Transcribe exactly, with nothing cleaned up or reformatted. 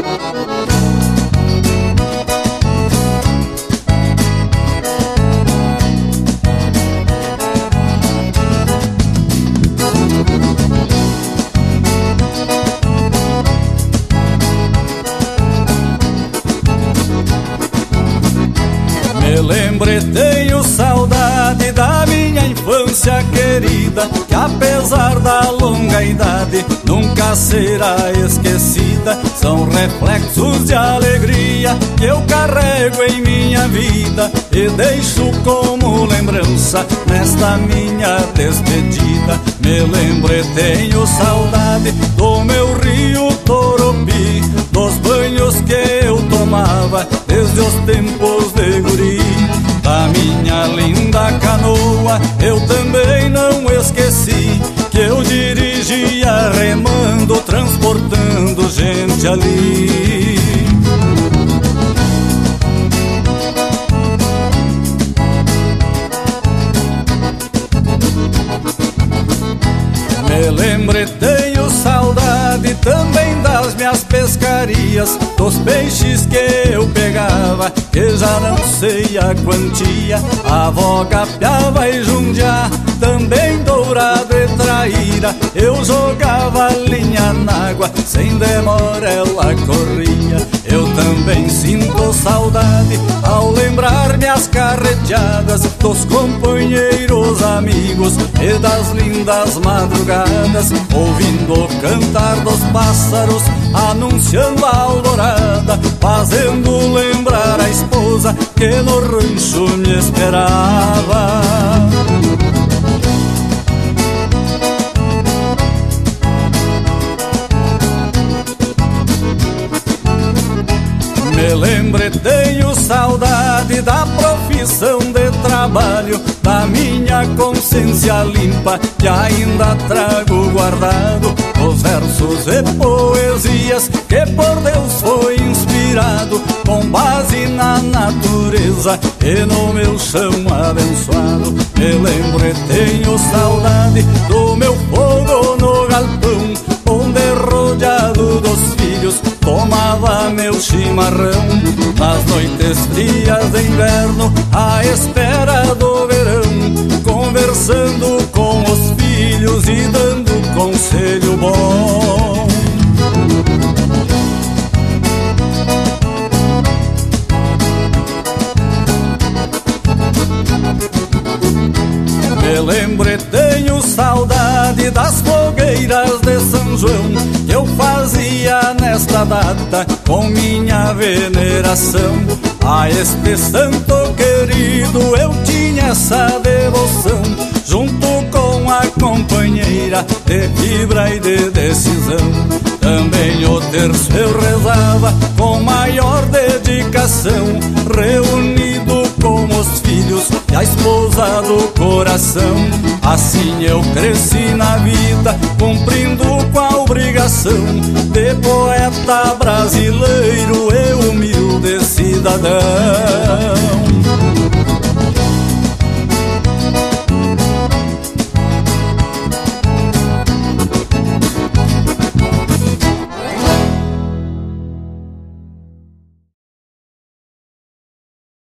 Me lembrei, tenho saudade da minha infância querida, que apesar da longa idade nunca será esquecida. São reflexos de alegria que eu carrego em minha vida e deixo como lembrança nesta minha despedida. Me lembrei, tenho saudade do meu rio Toropi, dos banhos que eu tomava desde os tempos de guri. Da minha linda canoa eu também não esqueci, que eu dirigia remando, transportando gente ali. Me lembrei, tenho saudade também das minhas pescarias, dos peixes que eu pegava, que já não sei a quantia. A avó gapeava e jundia, também dourado e traíra. Eu jogava linha na água, sem demora ela corria. Eu também sinto saudade ao lembrar minhas carreteadas, dos companheiros amigos e das lindas madrugadas, ouvindo o cantar dos pássaros, anunciando a alvorada, fazendo lembrar a esposa que no rancho me esperava. Me lembrei, tenho saudade da profissão de trabalho, da minha consciência limpa que ainda trago guardado, os versos e poesias que por Deus foi inspirado, com base na natureza e no meu chão abençoado. Me lembrei, tenho saudade do meu fogo no galpão, onde rodeado dos filhos tomava meu chimarrão. Nas noites frias de inverno, à espera do verão, conversando com os filhos e dando conselho bom. Me lembrei, tenho saudade das fogueiras de São João, que eu fazia nesta data com minha veneração. A este santo querido eu tinha essa devoção, junto com a companheira de fibra e de decisão. Também o terço eu rezava com maior dedicação, reunido com os filhos e a esposa do coração. Assim eu cresci na vida, cumprindo com a obrigação de poeta brasileiro e humilde cidadão.